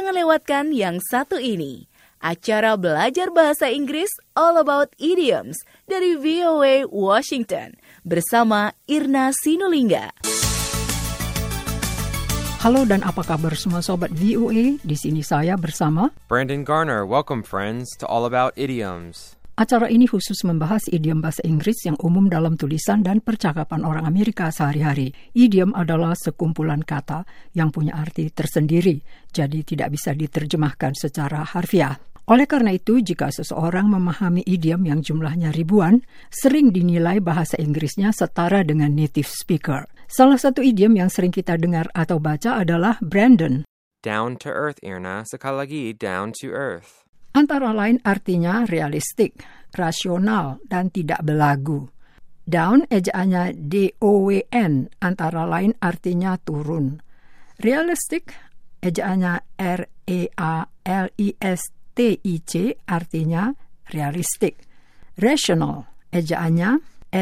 Jangan lewatkan yang satu ini. Acara belajar bahasa Inggris All About Idioms dari VOA Washington bersama Irna Sinulinga. Halo dan apa kabar semua sobat VOA? Di sini saya bersama Brandon Garner. Welcome friends to All About Idioms. Acara ini khusus membahas idiom bahasa Inggris yang umum dalam tulisan dan percakapan orang Amerika sehari-hari. Idiom adalah sekumpulan kata yang punya arti tersendiri, jadi tidak bisa diterjemahkan secara harfiah. Oleh karena itu, jika seseorang memahami idiom yang jumlahnya ribuan, sering dinilai bahasa Inggrisnya setara dengan native speaker. Salah satu idiom yang sering kita dengar atau baca adalah Brandon. Down to earth, Irna. Sekali lagi, down to earth. Antara lain artinya realistik, rasional, dan tidak belagu. Down ejaannya D-O-W-N, antara lain artinya turun. Realistik ejaannya R-E-A-L-I-S-T-I-C, artinya realistik. Rational ejaannya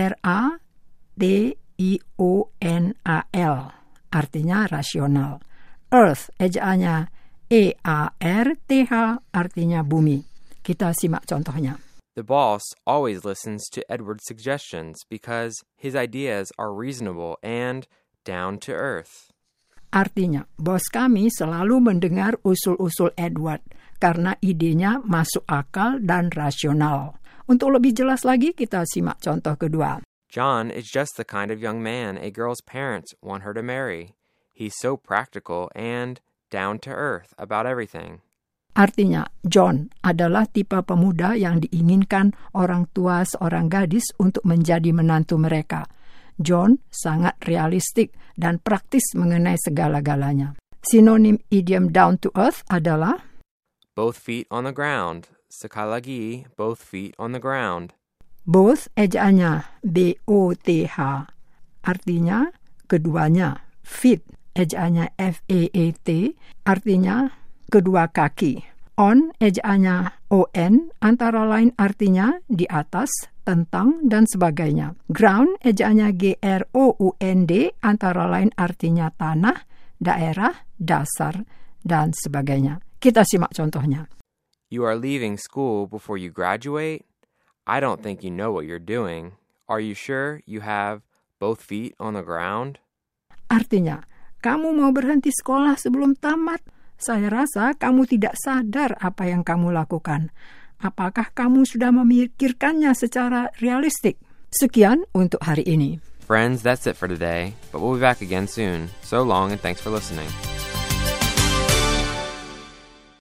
R-A-T-I-O-N-A-L, artinya rasional. Earth ejaannya E-A-R-T-H, artinya bumi. Kita simak contohnya. The boss always listens to Edward's suggestions because his ideas are reasonable and down to earth. Artinya, bos kami selalu mendengar usul-usul Edward karena idenya masuk akal dan rasional. Untuk lebih jelas lagi, kita simak contoh kedua. John is just the kind of young man a girl's parents want her to marry. He's so practical and down to earth about everything. Artinya, John adalah tipe pemuda yang diinginkan orang tua seorang gadis untuk menjadi menantu mereka. John sangat realistik dan praktis mengenai segala-galanya. Sinonim idiom down to earth adalah Both feet on the ground. Sekali lagi, both feet on the ground. Both ejaannya B-O-T-H, artinya keduanya. Feet ejaannya F-A-A-T, artinya kedua kaki. On ejaannya O-N, antara lain artinya di atas, tentang, dan sebagainya. Ground ejaannya G-R-O-U-N-D, antara lain artinya tanah, daerah, dasar, dan sebagainya. Kita simak contohnya. You are leaving school before you graduate? I don't think you know what you're doing. Are you sure you have both feet on the ground? Artinya, kamu mau berhenti sekolah sebelum tamat? Saya rasa kamu tidak sadar apa yang kamu lakukan. Apakah kamu sudah memikirkannya secara realistik? Sekian untuk hari ini. Friends, that's it for today, but we'll be back again soon. So long and thanks for listening.